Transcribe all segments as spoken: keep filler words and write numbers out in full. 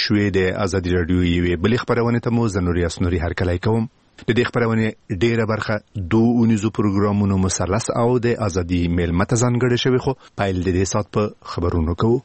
شوې د ازادي راډیو یوې بلې خبرونه ته مو زنوري اسنوري هرکلی کوم. د دې خبرونه ډیره برخه دوه اونیزو پروګرامونو مثلث او د ازادي میل متزان غړي شوی خو پایل د دې سات په خبرونو کوو.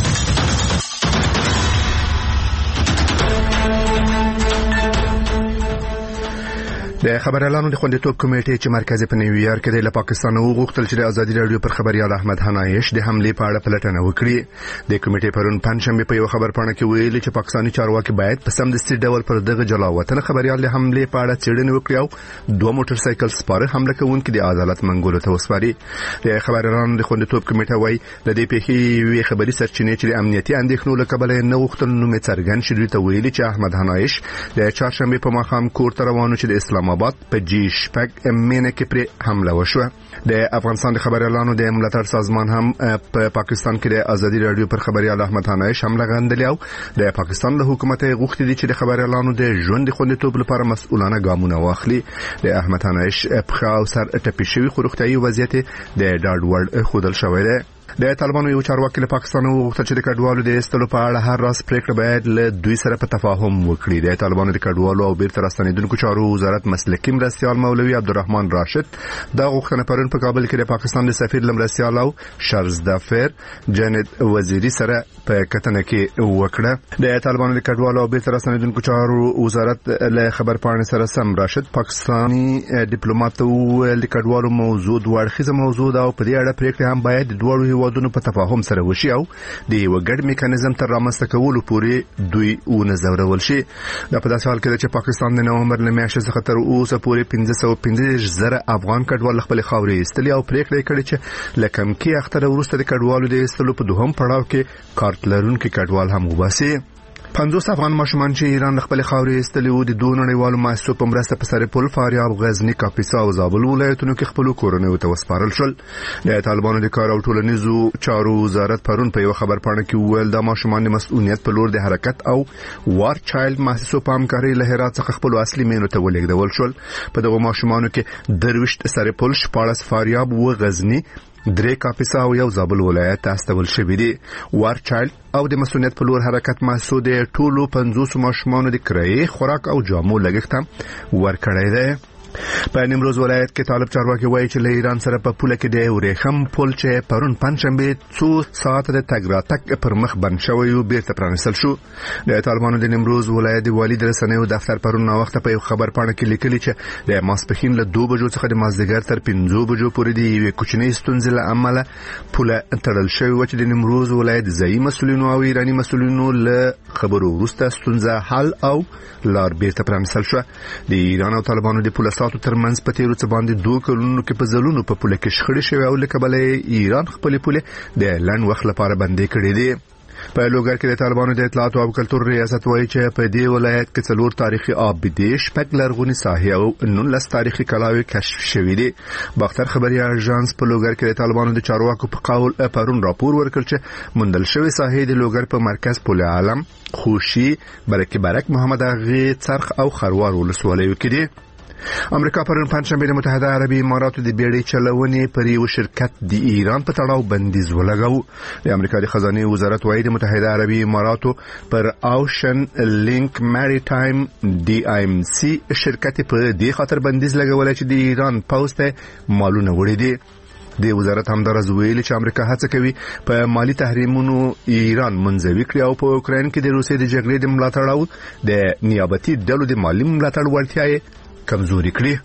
د خبريالانو د خوندیتوب کمیټې چې مرکزي په نیویارک کې د پاکستان وغوښتل چې د ازادي راډیو پر خبريال احمد حنایش د حمله په اړه پلټنه وکړي. د کمیټې پرون پنځشنبه په یو خبرپاڼه کې ویلي چې پاکستاني چارواکي باید په سمدستي ډول پر دغه جلاوطن خبريال د حمله په اړه څېړنه وکړي او دوه موټر سایکل سپاره حمله کوونکي د عدالت منګولو ته وسپاري. د خبريالانو د خوندیتوب کمیټه وايي د دې پیښې وی خبري سرچینې چې د امنیتي اندېښنو له کبله نه وغوښتل نو مې څرګند شوی ته ویلي چې احمد حنایش د چهارشنبه په ماښام کور ته روانو چې د اسلام آباد په جی شپږ مینه کې پر حمله وشوه. د افغانستان د خبريالانو د ملاتړ سازمان هم په پاکستان کې د ازادي راډیو پر خبريال احمد حنایش حمله غندلی او د پاکستان له حکومت غوښتي دي چې د خبريالانو د ژوند خوندیتوب لپاره مسؤلانه ګامونه واخلي. د احمد حنایش په خاو سر ټپي شوی خو روغتيایي وضعیت د ډاډ وړ خودل شوی دی. د طالبانو یو چارواکي له پاکستان وغوښتل چې د کډوالو د استلو په اړه هر راز پریکړه باید له دوی سره په تفاهم وکړي. د طالبانو د کډوالو او بیرته راستنیدونکو چارو وزارت مسلکي مرستیال مولوي عبدالرحمن راشد دا غوښتنه پرون په کابل کې د پاکستان د سفیر لمرستیال او شرزدافر جنید وزیری سره په کتنه کې وکړه. د طالبانو د کډوالو او بیرته راستنیدونکو چارو وزارت له خبرپاڼې سره سم راشد پاکستاني ډیپلوماټ ویل د کډوالو موضوع دوه اړخیزه موضوع ده او په دې اړه پریکړه هم باید د دوه هیوادونو په تفاهم سره وشي او د یو ګډ میکانیزم تر رامنځته کولو پورې دوی ونظرول شي. دا په داسې حال کې چې پاکستان د نومبر له میاشتې څخه تر اوسه پورې پنځه سوه پنځه زره افغان کډوال خپل خاورې ایستلي او پریکړه کړې چې لکم کې اختر وروسته د کډوالو د ایستلو په دوهم پړاو کې کارت لرونکي کډوال هم وباسي. پنځوس افغان ماشومان چې ایران خپل خاورې ایستلي وو د دوه نړیوالو مؤسسو په مرسته په سرپل، فاریاب، غزنی، کاپیسا او زابل ولایتونو کې خپل کورونه ته وسپارل شول. د طالبانو د کار او ټولنیزو چارو وزارت پرون په یو خبرپاڼه کې وویل د ماشومان د مسؤلیت په لور د حرکت او وار چایلډ مؤسسو په همکارۍ له هرات څخه خپل اصلي مینو ته ولېږدول شول. په دغه ماشومانو کې درويشت سرپل، شپاړس فاریاب و غزنی، درې کاپیسا او یو زابل ولایت ته استول شوی دی. وار چایلډ او د مسؤلیت په لور حرکت محسو د ټولو پنځوس ماشومانو د کرایې، خوراک او جامو لګښت ورکړی دی. په نیمروز ولایت کې طالب چارواکي وایي چې له ایران سره په پوله کې د ورېخم پل چې پرون پنځشنبه څو ساعت د تګ راتګ پر مخ بند شوی او بیرته پرانیستل شو. د طالبانو د نیمروز ولایت د والي د رسنیو دفتر پرون نو وخت په یو خبرپاڼه کې لیکلي چې د ماسپخین له دوه بجو څخه د مازدیګر تر پنځه بجو پورې د یوې کوچنۍ ستونزې له امله پوله تړل شوی و چې د نیمروز ولایت ځایي مسؤلینو او ایراني مسؤلینو له خبرو وروسته ستونزه حل او لار بیرته پرانیستل شو. د ایران او طالبانو د پوله ساتو ترمنځ په تیرو څه باندې دوه کلونو کې په ځلونو په پوله کې شخړې شوې او لکه بلې ایران خپل پوله د لن وخت لپاره بندې کړې دي. په لوګر کې د طالبانو د اطلاعات او کلتور ریاست وایي چې په دې ولایت کې څلور تاریخي آبدې، شپږ لرغونې ساحې او نولس تاریخي کلاوې کشف شوې دي. باختر خبري اژانس په لوګر کې د طالبانو د چارواکو په قول پرون راپور ورکړ چې موندل شوې ساحې د لوګر په مرکز پل عالم، خوشي، برکه برک، محمد اغه، څرخ او خروار ولسوالیو کې دي. امریکا پرون پنځشنبه د متحده عربي اماراتو د بیړۍ چلونې پر یو شرکت د ایران په تړاو بندیز ولګاو. د امریکا د خزانه وزارت وايي د متحده عربي اماراتو پر اوشن لینک مریټایم ډي ایم سي شرکت په دې خاطر بندیز لګولای چې د ایران پوسټه مالونه وړي دي. د وزارت همدارز ویلي چې امریکا هڅه کوي په مالی تحریمونو ایران منځوي کړي او په اوکراین کې د روسیې د جګړې د ملاتړ او د نیابتي ډلو د مالی ملاتړ وړتیا یې کمزوري کړي.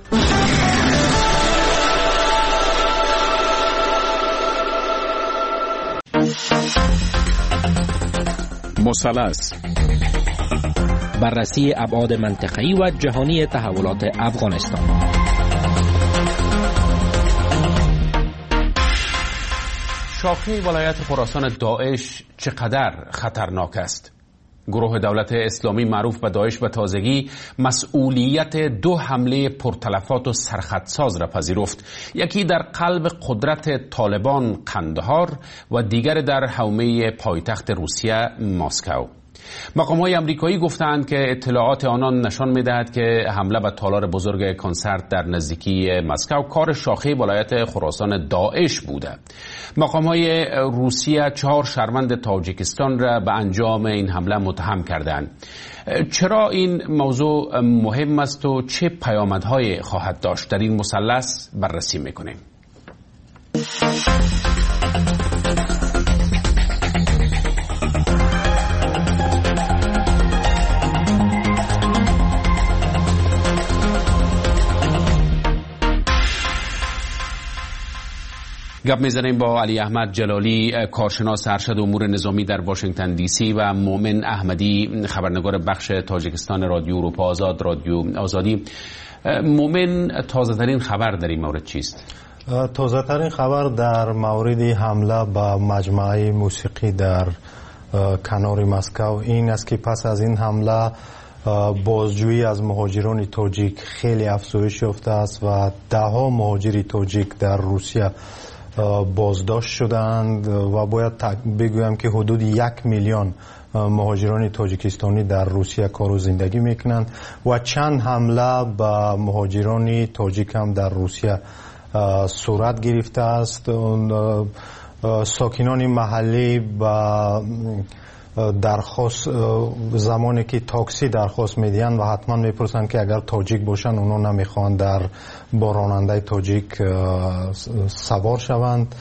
مثلث بررسی ابعاد منطقه‌ای و جهانی تحولات افغانستان. شاخه ولایت خراسان داعش چقدر خطرناک است؟ گروه دولت اسلامی معروف به داعش به تازگی مسئولیت دو حمله پرتلفات و سرخطساز را پذیرفت. یکی در قلب قدرت طالبان قندهار و دیگر در حومه پایتخت روسیه مسکو. مقام‌های آمریکایی گفتند که اطلاعات آنان نشان می‌دهد که حمله به تالار بزرگ کنسرت در نزدیکی مسکو کار شاخه ولایت خراسان داعش بوده. مقام‌های روسیه چهار شهروند تاجیکستان را به انجام این حمله متهم کردند. چرا این موضوع مهم است و چه پیامدهای خواهد داشت؟ در این مثلث بررسی می‌کنیم. گپ میزنیم با علی احمد جلالی، کارشناس ارشد امور نظامی در واشنگتن دی سی و مومن احمدی، خبرنگار بخش تاجیکستان رادیو اروپا آزاد، رادیو آزادی. مومن، تازه ترین خبر در این مورد چیست؟ تازه ترین خبر در مورد حمله به مجمع موسیقی در کنار مسکو این است که پس از این حمله بازجویی از مهاجران تاجیک خیلی افزایش یافته است و ده ها مهاجر تاجیک در روسیه بازداشت شدند و باید بگویم که حدود یک میلیون مهاجران تاجیکستانی در روسیه کار و زندگی میکنند و چند حمله به مهاجران تاجیک هم در روسیه صورت گرفته است. ساکنان محلی با درخواست زمانی که تاکسی درخواست میدین و حتما میپرسند که اگر تاجیک باشن اونا نمیخوان در با راننده تاجیک سوار شوند.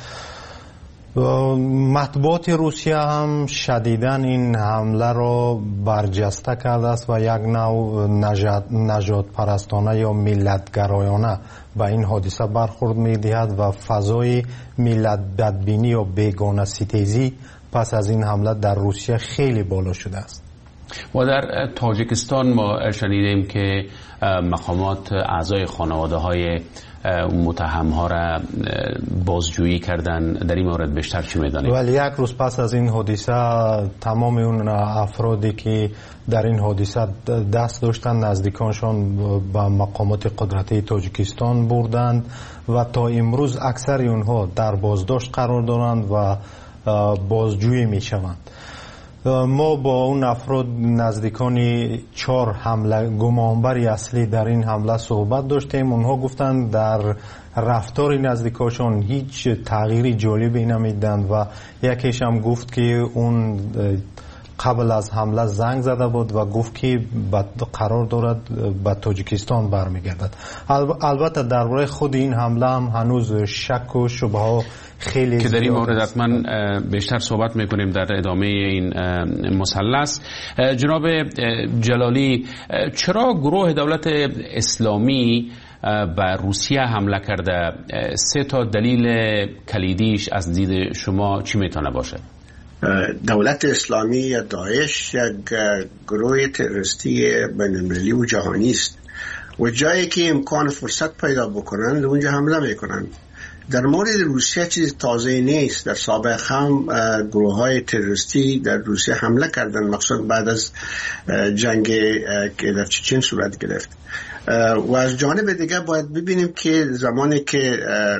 مطبوعات روسیه هم شدیداً این حمله را برجسته کرده است و یک نوع نژاد پرستانه یا ملت‌گرایانه به این حادثه برخورد می‌دهد و فضای ملت بدبینی یا بیگانه ستیزی پس از این حمله در روسیه خیلی بالا شده است. و در تاجیکستان ما شنیدیم که مقامات اعضای خانواده های متهم ها را بازجویی کردن. در این مورد بیشتر چی می‌دانید؟ ولی یک روز پس از این حادثه تمام اون افرادی که در این حادثه دست داشتن نزدیکانشان به مقامات قدرتی تاجیکستان بردند و تا امروز اکثر اونها در بازداشت قرار دارند و بازجویی میشوند. ما با اون افراد نزدیکانی چهار حمله گمانبری اصلی در این حمله صحبت داشتیم. اونها گفتند در رفتار نزدیکاشون هیچ تغییری جالبی نمیدند و یکیش هم گفت که اون قبل از حمله زنگ زده بود و گفت که قرار دارد به تاجیکستان برمیگردد. البته درباره خود این حمله هم هنوز شک و شبهه ها خیلی که در این مورد حتما بیشتر صحبت میکنیم در ادامه این مثلث. جناب جلالی، چرا گروه دولت اسلامی به روسیه حمله کرده؟ سه تا دلیل کلیدیش از دید شما چی میتونه باشه؟ دولت اسلامی یا داعش یک گروه تروریستی بین‌المللی و جهانی است و جایی که امکان فرصت پیدا بکنن اونجا حمله میکنن. در مورد روسیه چیز تازه نیست. در سابق هم گروه های تروریستی در روسیه حمله کردن، مخصوصا بعد از جنگ که در چچن صورت گرفت. و از جانب دیگه باید ببینیم که زمانی که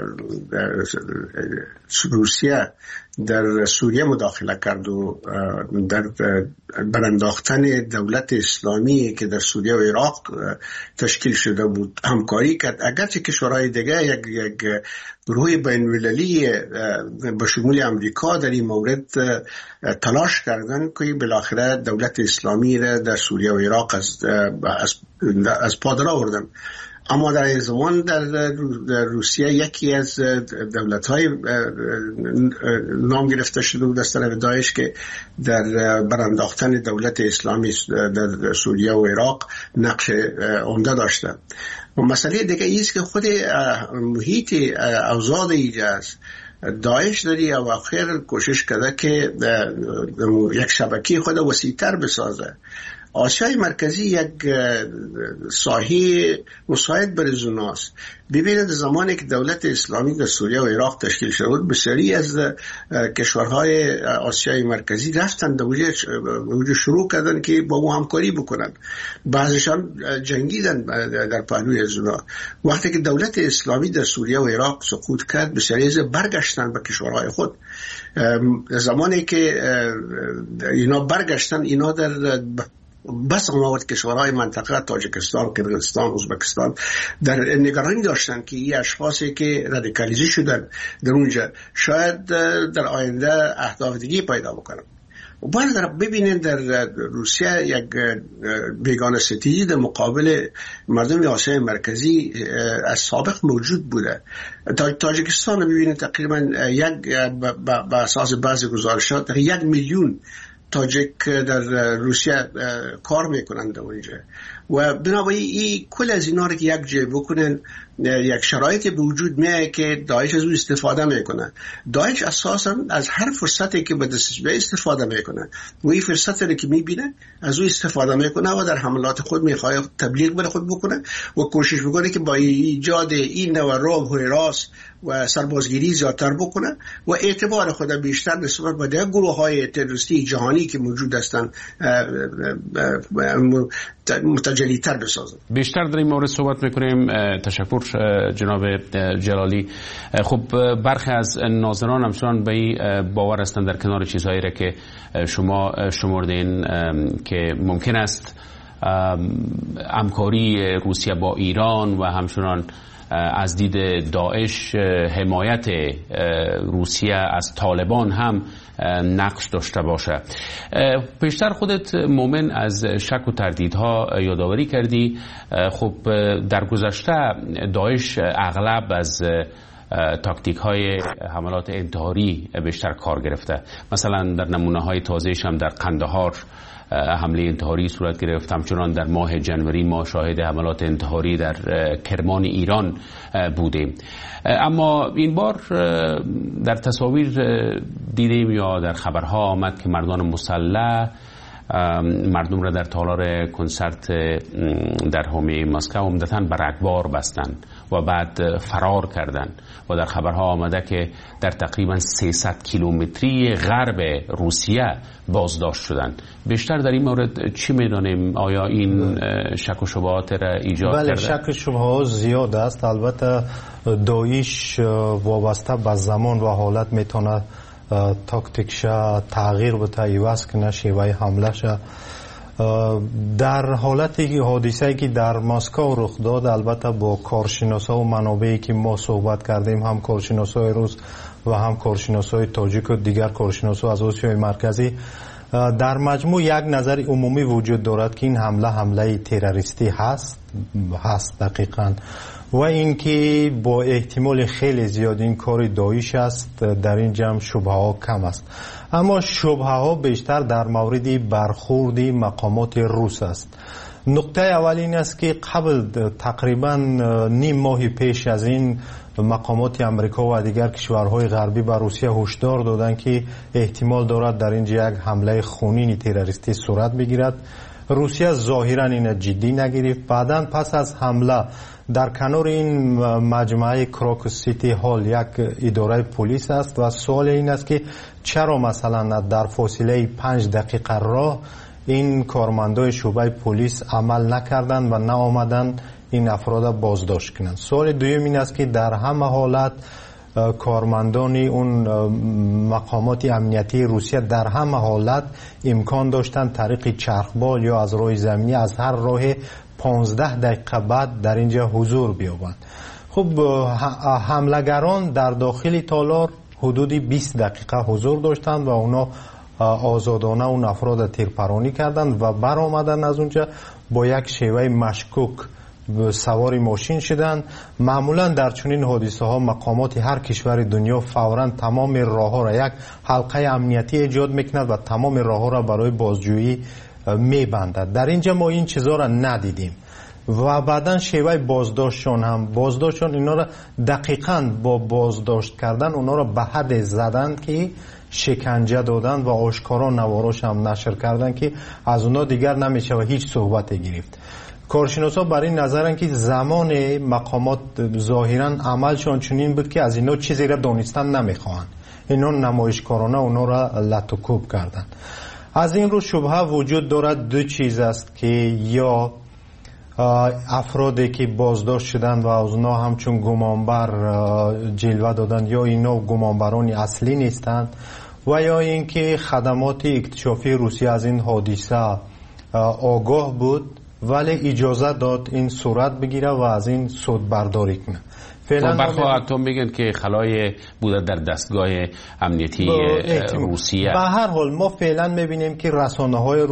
روسیه در سوریه مداخله کرد و در برانداختن دولت اسلامی که در سوریه و عراق تشکیل شده بود همکاری کرد، اگرچه کشورهای دیگه یک یک گروه بین‌المللی به شمول امریکا در این مورد تلاش کردن که بالاخره دولت اسلامی را در سوریه و عراق از از, از پا در آوردن. اما در این زمان در, در روسیه یکی از دولت‌های نام گرفته شده بود از طرف داعش که در برانداختن دولت اسلامی در سوریه و عراق نقش عمده داشته. و مسئله دیگه ایست که خود محیط اوضاع ایجاز داعش در این اواخر کوشش کرده که یک شبکه خود وسیع‌تر بسازه آسیای مرکزی یک ساحه مساعد برای زوناست. ببینید زمانی که دولت اسلامی در سوریه و عراق تشکیل شد، بسیاری از کشورهای آسیای مرکزی رفتن در وجود شروع کردن که با ما همکاری بکنن. بعضیشان جنگیدن در پهلوی از اونا. وقتی که دولت اسلامی در سوریه و عراق سقوط کرد، بسیاری از برگشتن به کشورهای خود. زمانی که اینا برگشتن، اینا در بس آمد کشورهای منطقه تاجیکستان، قرقیزستان، ازبکستان در نگرانی داشتن که این اشخاصی که رادیکالیزه شدن در اونجا شاید در آینده اهداف دیگه پیدا بکنن. و باید ببینید در روسیه یک بیگانه ستیزی در مقابل مردم آسیای مرکزی از سابق موجود بوده. تاجیکستان ببینید تقریبا یک به اساس بعضی گزارشات یک میلیون تاجیک در روسیه کار میکنند در اونجا و بنابراین این کل از اینا رو که یک جای بکنن، یک شرایطی به وجود میاد که داعش از او استفاده میکنه. داعش اساسا از هر فرصتی که به دستش بیاد استفاده میکنه و این فرصتی رو که میبینه از او استفاده میکنه و در حملات خود میخواد تبلیغ بر خود بکنه و کوشش بکنه که با ایجاد این نوع رعب و هراس و سربازگیری زیادتر بکنه و اعتبار خود بیشتر نسبت به دیگر گروه های تروریستی جهانی که موجود هستند متجلی تر بسازن. بیشتر در این مورد صحبت میکنیم. تشکر جناب جلالی. خب برخی از ناظران همچنان به این باور هستند در کنار چیزهایی را که شما شمردین که ممکن است همکاری روسیه با ایران و همچنان از دید داعش حمایت روسیه از طالبان هم نقش داشته باشه. پیشتر خودت مومن از شک و تردیدها یادآوری کردی. خب در گذشته داعش اغلب از تاکتیک های حملات انتحاری بیشتر کار گرفته. مثلا در نمونه های تازه‌اش هم در قندهار حمله انتحاری صورت گرفت. همچنان در ماه جنوری ما شاهد حملات انتحاری در کرمان ایران بودیم. اما این بار در تصاویر دیدیم یا در خبرها آمد که مردان مسلح مردم را در تالار کنسرت در حومه مسکو عمدتاً به رگبار بستند و بعد فرار کردند و در خبرها آمده که در تقریباً سیصد کیلومتری غرب روسیه بازداشت شدند. بیشتر در این مورد چی می‌دانیم؟ آیا این شک و شبهات را ایجاد بله، کرده؟ شک و شبهات زیاد است. البته داعش وابسته به زمان و حالت میتونه تاکتیکش تغییر بده، ایواز کنه شیوه حملهش. در حالتی حادثه‌ای که در مسکو رخ داد، البته با کارشناسا و منابعی که ما صحبت کردیم، هم کارشناسای روس و هم کارشناسای تاجیک و دیگر کارشناسا از آسیای مرکزی، در مجموع یک نظر عمومی وجود دارد که این حمله حمله تروریستی هست هست دقیقاً و اینکه با احتمال خیلی زیاد این کار داعش است. در این جمع شبهه ها کم است، اما شبهه ها بیشتر در مورد برخورد مقامات روس است. نقطه اول این است که قبل تقریبا نیم ماه پیش از این مقامات امریکا و دیگر کشورهای غربی به روسیه هشدار دادند که احتمال دارد در اینجا یک حمله خونین تروریستی صورت بگیرد. روسیه ظاهرا این جدی نگرفت. بعداً پس از حمله در کنار این مجمع کراکوس سیتی هال یک اداره پلیس است و سوال این است که چرا مثلا در فاصله پنج دقیقه راه این کارمندای شعبه پلیس عمل نکردند و نه آمدند این افراد بازداشت کنند. سوال دوم این است که در همه حالت کارمندان اون مقامات امنیتی روسیه در همه حالت امکان داشتند طریق چرخبال یا از راه زمینی از هر راه پانزده دقیقه بعد در اینجا حضور بیابند. خب حملگران در داخل تالار حدود بیست دقیقه حضور داشتند و اونا آزادانه اون افراد تیرپرانی کردند و برآمدن از اونجا با یک شیوه مشکوک سواری ماشین شدند. معمولا در چنین حادثه ها مقامات هر کشور دنیا فوراً تمام راه ها را یک حلقه امنیتی ایجاد میکند و تمام راه ها را برای بازجویی میبندد. در اینجا ما این چیزا را ندیدیم و بعدا شیوه بازداشتشون هم بازداشتشون اینا را دقیقاً با بازداشت کردن اونا را به حد زدن که شکنجه دادن و آشکارا نواراش هم نشر کردن که از اونا دیگر نمیشه و هیچ صحبت گرفت. کارشناسا بر این نظرن که زمان مقامات ظاهراً عملشون چنین بود که از اینا چیزی را دانستن نمیخوان، اینا نمایشکارانه اونا را لطوکوب کردن. از این رو شبهه وجود دارد دو چیز است که یا افرادی که بازداشت شدن و از اونا همچون گمانبر جلوه دادن یا اینا گمانبران اصلی نیستند و یا اینکه خدمات اکتشافی روسیه از این حادثه آگاه بود ولی اجازه داد این صورت بگیره و از این سود برداری کنه. فعلا برخواه اتم میگن که خلای بوده در دستگاه امنیتی روسیه. به هر حال ما فعلا میبینیم که رسانه های